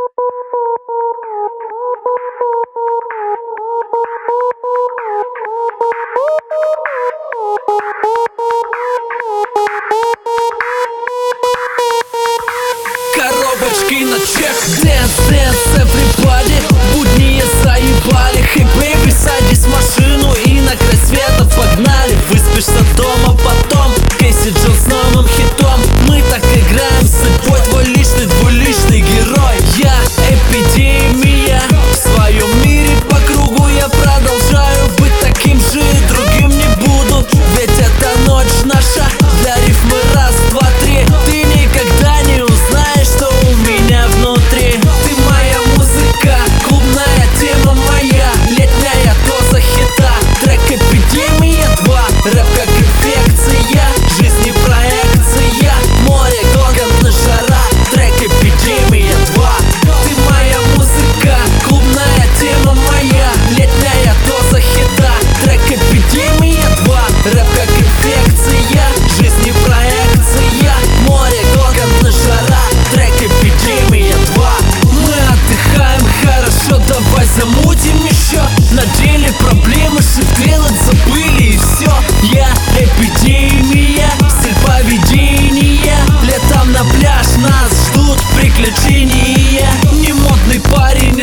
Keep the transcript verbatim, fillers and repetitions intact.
Коробочки на чек. Dance, dance, everybody. Будни заебали. Hey baby, садись в машину и на край света погнали. Выспишься дома потом, Кейси Джон с новым хитом. Мы так играем с собой, твой личный, двуличный герой. Я эпидемия, в своем мире по кругу я продолжаю быть таким же, и другим не буду. Ведь эта ночь наша, для рифмы раз, два, три. Ты никогда не узнаешь, что у меня внутри. Ты моя музыка, клубная тема моя, летняя доза хита. Трек «Эпидемия два», рэп как инфекция, жизни проекция, море, гонка, жара. Трек «Эпидемия два». Ты моя музыка, клубная тема моя, летняя доза хита. Трек «Эпидемия два», рэп как инфекция, жизни проекция, море, гонка, жара. Трек «Эпидемия два». Мы отдыхаем хорошо, давай замутим еще. На деле проблемы шифт делать забыли и все. Я эпидемия, стиль поведения. Летом на пляж нас ждут приключения. Не модный парень,